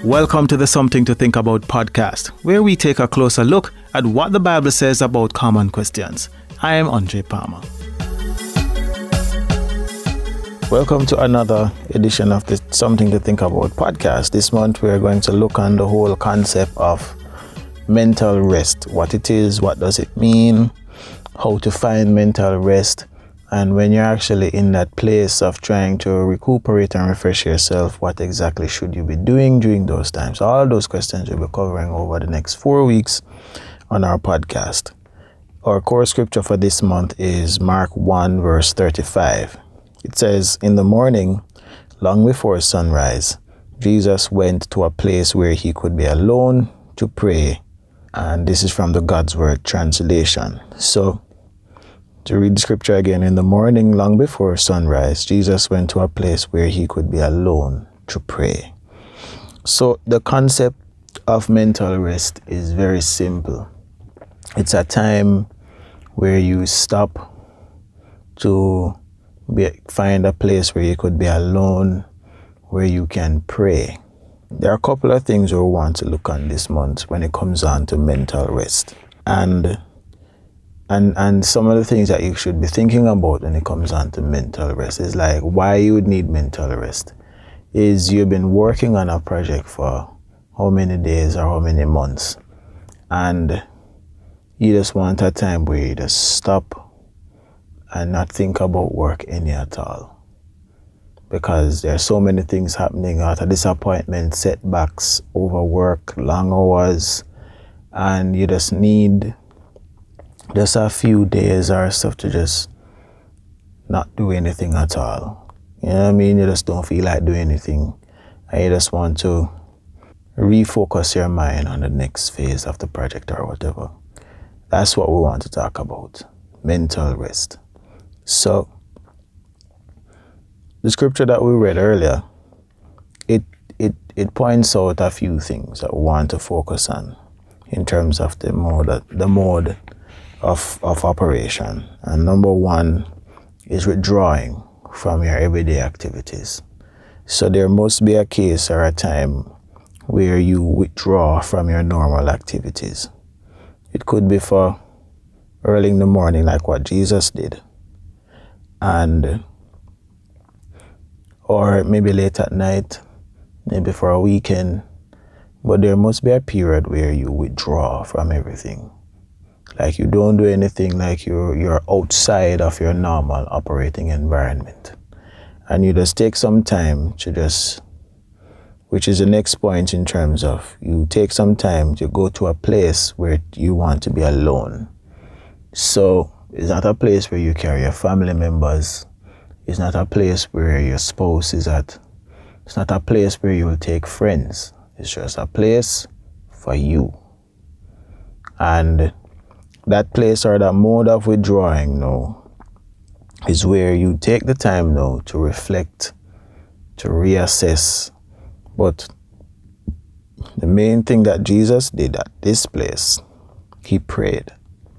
Welcome to the Something to Think About podcast, where we take a closer look at what the Bible says about common questions. I am Andre Palmer. Welcome to another edition of the Something to Think About podcast. This month we are going to look on the whole concept of mental rest. What it is, what does it mean, how to find mental rest, and when you're actually in that place of trying to recuperate and refresh yourself, what exactly should you be doing during those times? All of those questions we'll be covering over the next 4 weeks on our podcast. Our core scripture for this month is Mark 1 verse 35. It says, "In the morning, long before sunrise, Jesus went to a place where he could be alone to pray." And this is from the God's Word translation. So, to read the scripture again, in the morning, long before sunrise, Jesus went to a place where he could be alone to pray. So the concept of mental rest is very simple. It's a time where you stop to find a place where you could be alone, where you can pray. There are a couple of things we want to look on this month when it comes on to mental rest. And some of the things that you should be thinking about when it comes on to mental rest is like why you would need mental rest. Is you've been working on a project for how many days or how many months, and you just want a time where you just stop and not think about work any at all. Because there are so many things happening out of disappointment, setbacks, overwork, long hours, and you just need just a few days or stuff to just not do anything at all. You know what I mean? You just don't feel like doing anything, and you just want to refocus your mind on the next phase of the project or whatever. That's what we want to talk about, mental rest. So, the scripture that we read earlier, it points out a few things that we want to focus on in terms of the mode of operation. And number one is withdrawing from your everyday activities. So there must be a case or a time where you withdraw from your normal activities. It could be for early in the morning, like what Jesus did, or maybe late at night, maybe for a weekend. But there must be a period where you withdraw from everything. Like you don't do anything, like you're outside of your normal operating environment. And you just take some time to which is the next point in terms of you take some time to go to a place where you want to be alone. So it's not a place where you carry your family members. It's not a place where your spouse is at. It's not a place where you will take friends. It's just a place for you. And that place or that mode of withdrawing now is where you take the time now to reflect, to reassess. But the main thing that Jesus did at this place, he prayed.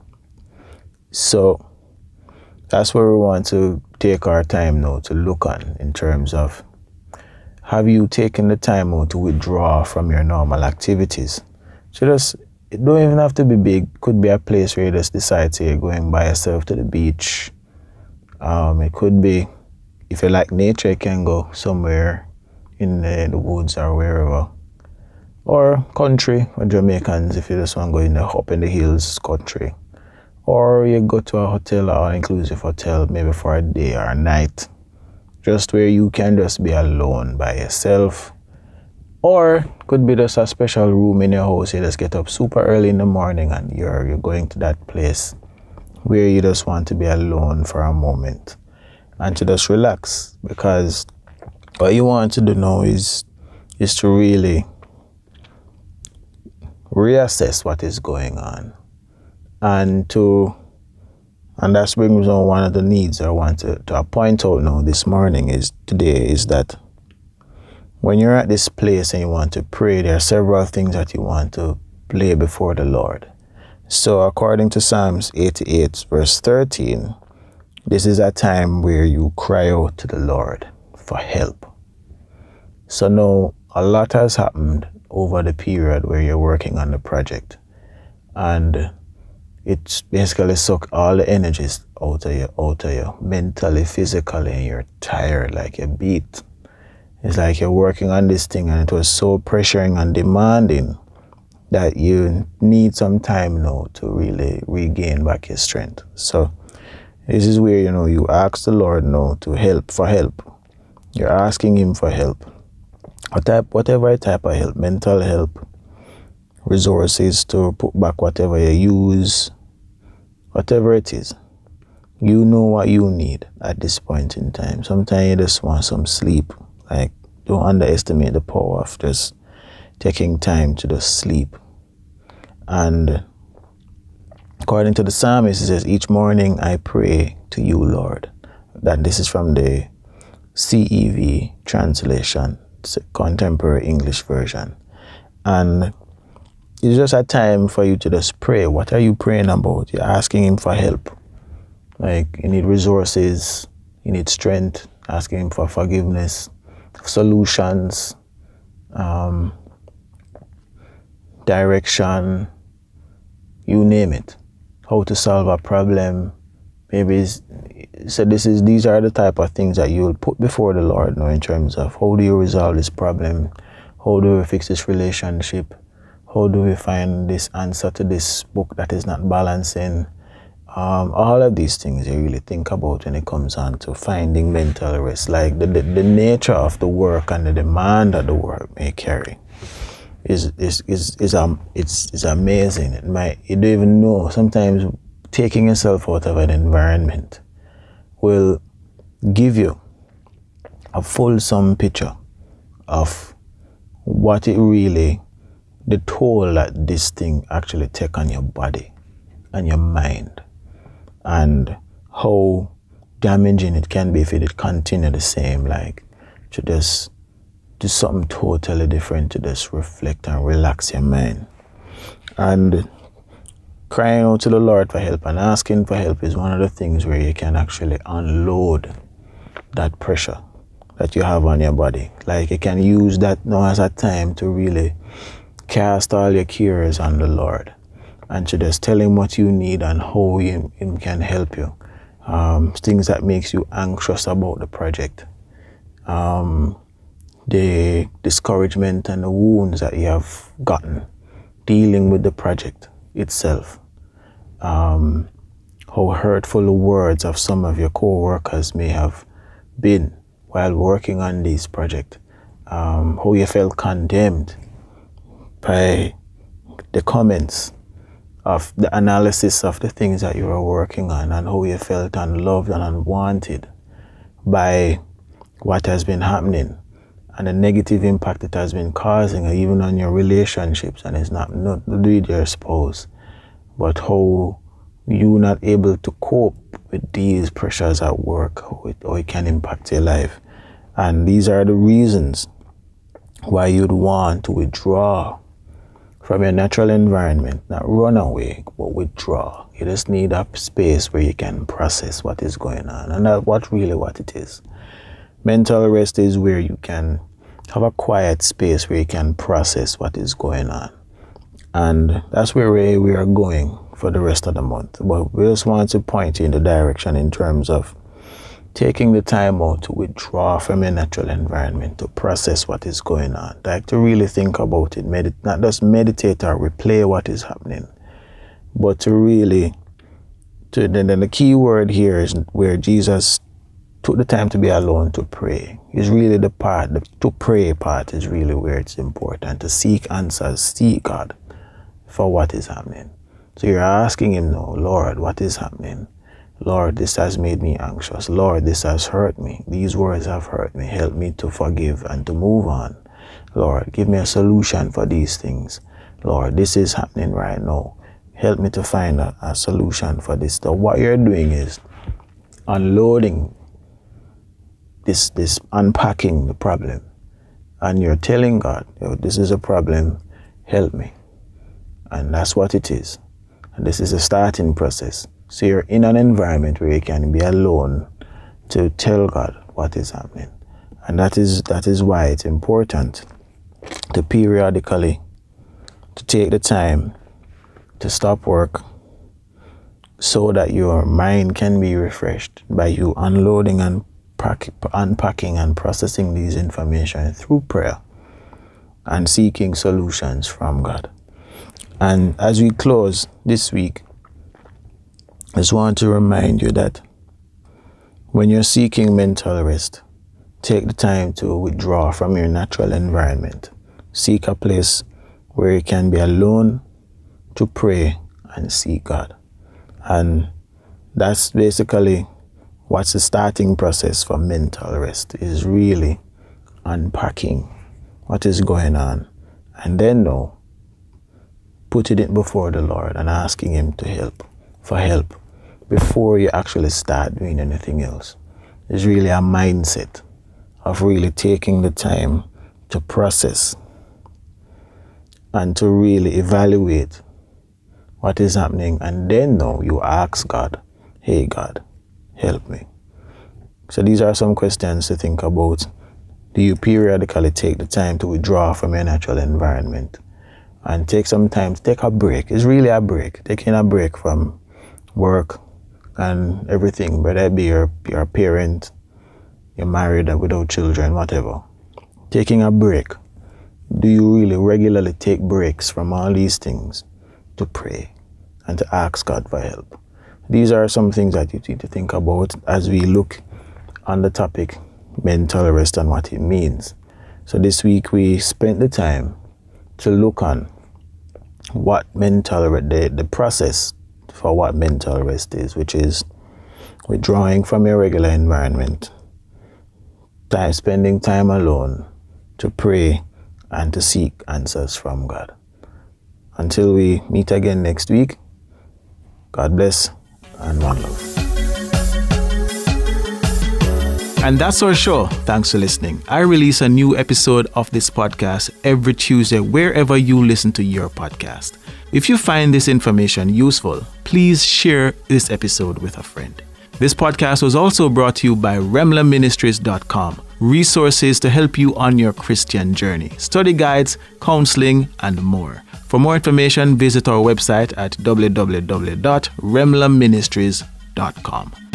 So that's where we want to take our time now to look on in terms of, have you taken the time now to withdraw from your normal activities? So it don't even have to be big. It could be a place where you just decide to you're going by yourself to the beach. It could be, if you like nature, you can go somewhere in the woods or wherever. Or country, or Jamaicans, if you just want to go up in the hills country. Or you go to a hotel, or all-inclusive hotel, maybe for a day or a night. Just where you can just be alone by yourself. Or could be just a special room in your house. You just get up super early in the morning and you're going to that place where you just want to be alone for a moment and to just relax. Because what you want to do now is to really reassess what is going on. And that brings on one of the needs I want to point out now this morning is that when you're at this place and you want to pray, there are several things that you want to lay before the Lord. So according to Psalms 88 verse 13, this is a time where you cry out to the Lord for help. So now a lot has happened over the period where you're working on the project, and it's basically suck all the energies out of you, mentally, physically, and you're tired, like you're beat. It's like you're working on this thing and it was so pressuring and demanding that you need some time now to really regain back your strength. So this is where, you ask the Lord now to help. You're asking him for help. Whatever type of help, mental help, resources to put back whatever you use, whatever it is. You know what you need at this point in time. Sometimes you just want some sleep. Like, don't underestimate the power of just taking time to just sleep. And according to the psalmist, it says, each morning I pray to you, Lord. That this is from the CEV translation, it's a contemporary English version. And it's just a time for you to just pray. What are you praying about? You're asking him for help. Like, you need resources, you need strength, asking him for forgiveness, solutions, direction, you name it. How to solve a problem. Maybe these are the type of things that you'll put before the Lord now, in terms of how do you resolve this problem? How do we fix this relationship? How do we find this answer to this book that is not balancing? All of these things you really think about when it comes on to finding mental rest. Like the nature of the work and the demand that the work may carry is amazing. You don't even know. Sometimes taking yourself out of an environment will give you a fulsome picture of what the toll that this thing actually take on your body and your mind, and how damaging it can be if it continue the same. Like, to just do something totally different, to just reflect and relax your mind. And crying out to the Lord for help and asking for help is one of the things where you can actually unload that pressure that you have on your body. Like, you can use that now as a time to really cast all your cares on the Lord and to just tell him what you need and how him can help you. Things that makes you anxious about the project. The discouragement and the wounds that you have gotten dealing with the project itself. How hurtful the words of some of your co-workers may have been while working on this project. How you felt condemned by the comments of the analysis of the things that you were working on, and how you felt unloved and unwanted by what has been happening and the negative impact it has been causing, even on your relationships. And it's not with your spouse, but how you're not able to cope with these pressures at work, how it can impact your life. And these are the reasons why you'd want to withdraw from your natural environment, not run away, but withdraw. You just need a space where you can process what is going on. And that's what it is. Mental rest is where you can have a quiet space where you can process what is going on. And that's where we are going for the rest of the month. But we just want to point you in the direction in terms of taking the time out to withdraw from your natural environment, to process what is going on, like to really think about it, not just meditate or replay what is happening, but to really, then the key word here is where Jesus took the time to be alone to pray. Is really the to pray part is really where it's important, to seek answers, seek God for what is happening. So you're asking him now, Lord, what is happening? Lord, this has made me anxious. Lord, this has hurt me. These words have hurt me. Help me to forgive and to move on. Lord, give me a solution for these things. Lord, this is happening right now. Help me to find a solution for this. So what you're doing is unloading this unpacking the problem. And you're telling God, this is a problem, help me. And that's what it is. And this is a starting process. So you're in an environment where you can be alone to tell God what is happening. And that is why it's important to periodically to take the time to stop work so that your mind can be refreshed by you unloading and unpacking and processing these information through prayer and seeking solutions from God. And as we close this week, I just want to remind you that when you're seeking mental rest, take the time to withdraw from your natural environment. Seek a place where you can be alone to pray and seek God. And that's basically what's the starting process for mental rest, is really unpacking what is going on. And then putting it before the Lord and asking Him for help before you actually start doing anything else. It's really a mindset of really taking the time to process and to really evaluate what is happening. And then you ask God, hey God, help me. So these are some questions to think about. Do you periodically take the time to withdraw from your natural environment and take some time to take a break? It's really a break. Taking a break from work and everything, whether it be you're a parent, you're married and without children, whatever. Taking a break. Do you really regularly take breaks from all these things to pray and to ask God for help? These are some things that you need to think about as we look on the topic mental rest and what it means. So this week we spent the time to look on what the process for what mental rest is, which is withdrawing from your regular environment, spending time alone to pray and to seek answers from God. Until we meet again next week, God bless and one love. And that's our show. Thanks for listening. I release a new episode of this podcast every Tuesday wherever you listen to your podcast. If you find this information useful, please share this episode with a friend. This podcast was also brought to you by remlaministries.com. Resources to help you on your Christian journey, study guides, counseling, and more. For more information, visit our website at www.remlaministries.com.